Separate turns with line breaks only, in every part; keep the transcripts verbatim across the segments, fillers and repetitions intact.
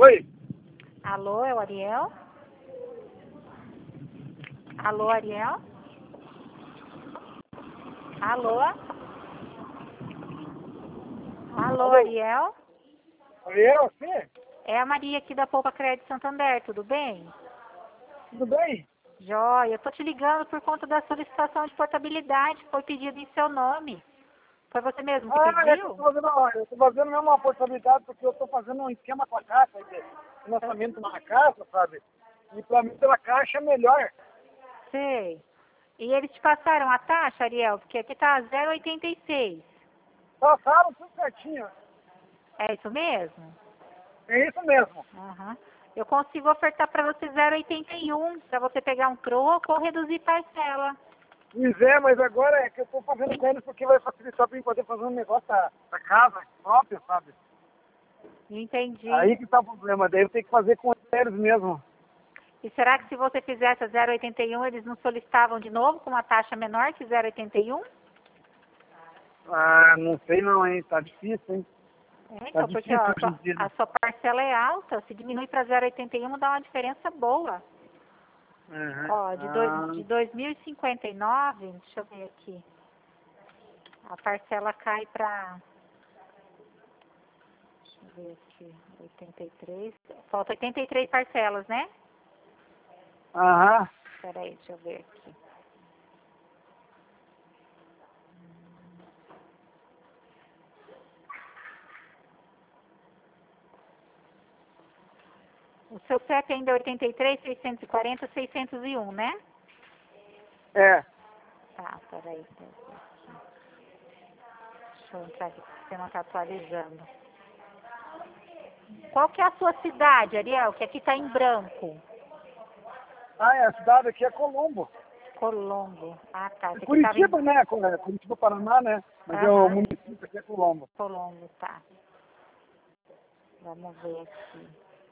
Oi?
Alô, é o Ariel? Alô, Ariel? Alô? Alô,
Alô?
Ariel?
Ariel, você?
É a Maria aqui da Poupa Crédito Santander, tudo bem?
Tudo bem?
Jóia, eu tô te ligando por conta da solicitação de portabilidade, foi pedido em seu nome. Foi você mesmo que
Ah, é que eu
pediu?
tô fazendo, eu tô fazendo mesmo uma oportunidade porque eu tô fazendo um esquema com a caixa, de financiamento na caixa, sabe? E pra mim pela caixa é melhor.
Sei. E eles te passaram a taxa, Ariel? Porque aqui tá zero vírgula oitenta e seis.
Passaram tudo certinho.
É isso mesmo?
É isso mesmo.
Aham. Eu consigo ofertar para você zero vírgula oitenta e um, para você pegar um troco ou reduzir parcela.
Pois é, mas agora é que eu tô fazendo com eles porque vai facilitar pra mim poder fazer um negócio da, da casa própria, sabe?
Entendi.
Aí que tá o problema, daí eu tenho que fazer com eles mesmo.
E será que se você fizesse a zero vírgula oitenta e um, eles não solicitavam de novo com uma taxa menor que zero vírgula oitenta e um?
Ah, não sei não, hein? Tá difícil, hein?
É,
Tá
então, porque
difícil
ó, a,
hoje em
sua,
dia.
a sua parcela é alta, se diminui para zero vírgula oitenta e um dá uma diferença boa.
Uhum.
Ó, de, dois,
Ah,
de dois mil e cinquenta e nove, deixa eu ver aqui, a parcela cai para, deixa eu ver aqui, oitenta e três, falta oitenta e três parcelas, né?
aham.
Peraí, deixa eu ver aqui. O seu C E P ainda é oitenta e três, seiscentos e quarenta, seiscentos e um, né?
É.
Tá, peraí. Deixa eu entrar aqui, porque você não está atualizando. Qual que é a sua cidade, Ariel? Que aqui está em branco.
Ah, é, a cidade aqui é Colombo.
Colombo. Ah, tá.
É
Esse aqui estava em...
Curitiba, né? Co- é Curitiba, Paraná, né? Mas é o
Aham.
município aqui é Colombo.
Colombo, tá. Vamos ver aqui.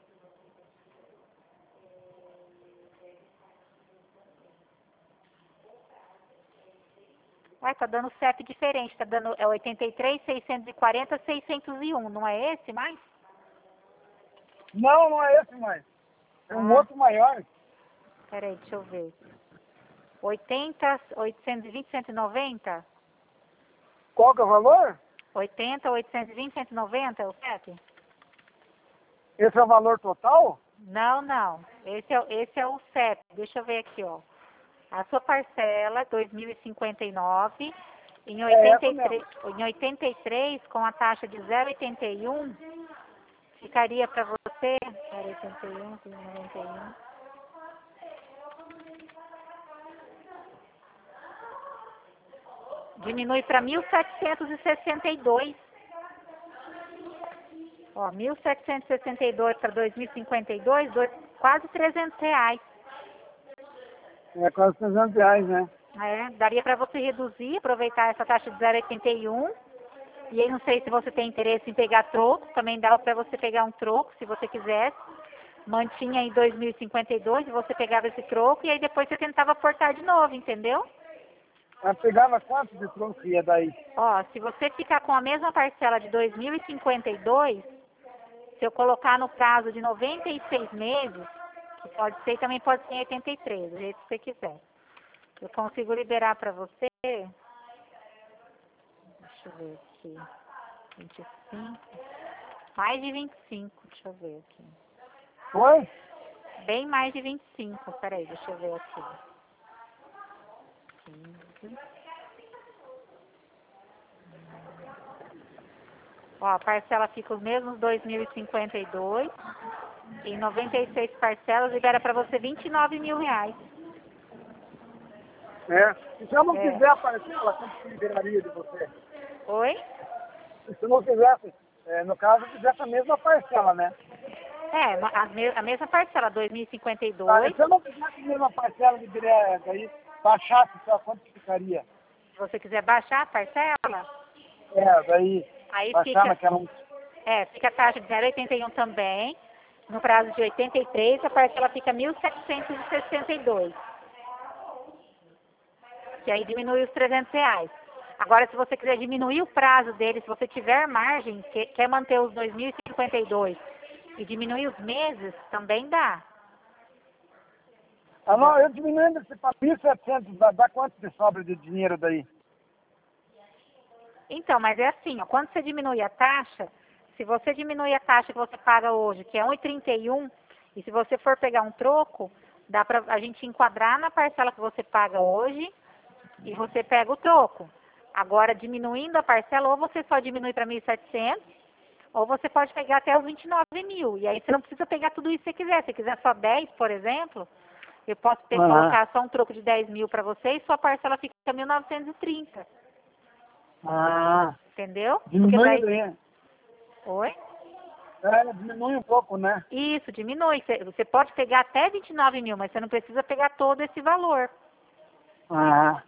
Ué, tá dando C E P diferente. Tá dando é oitenta e três, seiscentos e quarenta, seiscentos e um. Não é esse mais?
Não, não é esse mais. É um
Ah,
outro maior.
peraí, deixa eu ver. oitenta, oitocentos e vinte, cento e noventa?
Qual que é o valor?
oitenta, oitocentos e vinte, cento e noventa é o C E P?
Esse é o valor total?
Não, não. Esse é, esse é o C E P. Deixa eu ver aqui, ó. A sua parcela, dois mil e cinquenta e nove, em
É
oitenta
essa
e
mesmo.
três, em oitenta e três, com a taxa de zero vírgula oitenta e um, ficaria para você, zero vírgula oitenta e um, zero vírgula noventa e um, diminui para mil setecentos e sessenta e dois. Ó, mil setecentos e sessenta e dois para dois mil e cinquenta e dois, dois, quase trezentos reais.
É quase trezentos reais, né?
É, daria para você reduzir, aproveitar essa taxa de zero vírgula oitenta e um. E aí não sei se você tem interesse em pegar troco, também dá para você pegar um troco, se você quisesse. Mantinha em dois mil e cinquenta e dois, e você pegava esse troco e aí depois você tentava portar de novo, entendeu?
Mas pegava quanto de tronco ia daí?
Ó, se você ficar com a mesma parcela de dois mil e cinquenta e dois, se eu colocar no prazo de noventa e seis meses, que pode ser, também pode ser em oitenta e três, do jeito que você quiser. Eu consigo liberar para você, deixa eu ver aqui, vinte e cinco, mais de vinte e cinco, deixa eu ver aqui.
Foi?
Bem mais de vinte e cinco, peraí, deixa eu ver aqui. quinze. Ó, a parcela fica os mesmos dois mil e cinquenta e dois. Em noventa e seis parcelas, libera para você vinte e nove mil reais.
É. E se eu não
É.
quiser a parcela, quanto que liberaria de você?
Oi?
E se eu não quisesse, é, no caso, eu quisesse a mesma parcela, né?
É, ma- a, me- a mesma parcela, dois mil e cinquenta e
Tá, e
dois.
se eu não quisesse a mesma parcela de direto, aí baixasse só, quanto que ficaria?
Se você quiser baixar a parcela,
É, daí
aí
baixar
fica,
naquela um.
é, fica a taxa de zero vírgula oitenta e um também. No prazo de oitenta e três, a parcela fica mil setecentos e sessenta e dois. Que aí diminui os trezentos reais. Agora, se você quiser diminuir o prazo dele, se você tiver margem, que- quer manter os dois mil e cinquenta e dois E diminuir os meses também dá.
Ah, não, eu diminuindo esse para mil e setecentos, dá, dá quanto de sobra de dinheiro daí?
Então, mas é assim, ó, quando você diminui a taxa, se você diminui a taxa que você paga hoje, que é um real e trinta e um, e se você for pegar um troco, dá pra a gente enquadrar na parcela que você paga hoje e você pega o troco. Agora, diminuindo a parcela, ou você só diminui para mil e setecentos, ou você pode pegar até os vinte e nove mil. E aí você não precisa pegar tudo isso que você quiser. Se você quiser só dez, por exemplo, eu posso ter,
Uhum.
colocar só um troco de dez mil para você e sua parcela fica mil novecentos e trinta.
Ah,
Entendeu?
diminui
Porque
daí.
daí... Oi?
É, diminui um pouco, né?
Isso, diminui. Você você pode pegar até vinte e nove mil, mas você não precisa pegar todo esse valor.
Ah.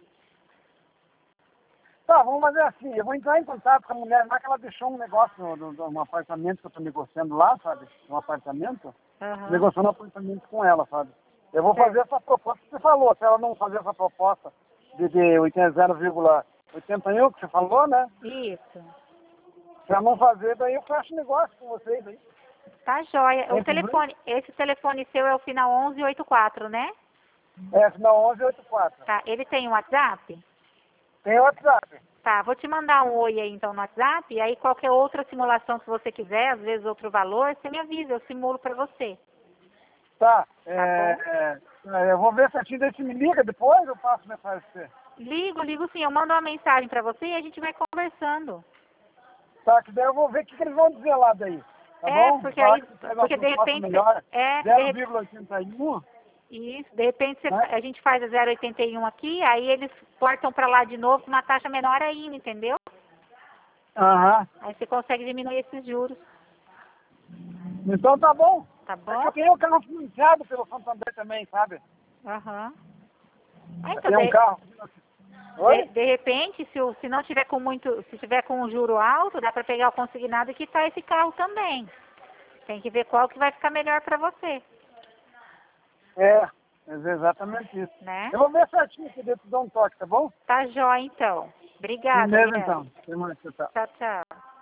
Tá, vamos fazer assim, eu vou entrar em contato com a mulher lá que ela deixou um negócio no, no, no apartamento que eu tô negociando lá, sabe? Um apartamento,
Aham.
negociando um apartamento com ela, sabe? Eu vou
Certo.
fazer essa proposta que você falou, se ela não fazer essa proposta de, de zero vírgula oitenta e um que você falou, né?
Isso.
Se ela não fazer, daí eu fecho negócio com vocês aí.
Tá joia.
Tem
O telefone, esse telefone seu é o final onze oitenta e quatro, né?
É, final onze oitenta e quatro.
Tá. Ele tem um WhatsApp?
Tem WhatsApp.
Tá, vou te mandar um oi aí então no WhatsApp, e aí qualquer outra simulação que você quiser, às vezes outro valor, você me avisa, eu simulo pra você.
Tá, é, é, é, eu vou ver certinho, daí você me liga depois, eu passo mensagem pra você.
Ligo, ligo sim, eu mando uma mensagem pra você e a gente vai conversando.
Tá, que daí eu vou ver o que, que eles vão dizer lá daí. Tá
É,
bom?
porque
Falar
aí,
que você pega uma
porque de
proposta
repente,
melhor,
é, de
zero
repente,
vírgula oitenta e um,
isso, de repente você-
né?
a gente faz a zero vírgula oitenta e um aqui, aí eles portam pra lá de novo com uma taxa menor ainda, entendeu?
Aham.
Aí você consegue diminuir esses juros,
Então tá bom.
tá
É que
bom?
eu tenho um carro financiado pelo Santander também, sabe?
Aham. Ah,
Eu
então,
tenho um
de,
carro.
de,
Oi?
de repente, se, o- se não tiver com muito, se tiver com um juro alto, dá pra pegar o consignado e quitar esse carro também. Tem que ver qual que vai ficar melhor pra você,
É, é exatamente isso.
né?
Eu vou ver certinho que eu te dou um toque, tá bom?
Tá jóia, então. Obrigada,
Beleza,
Guilherme.
então. Até mais, tchau, tchau.
Tchau, tchau.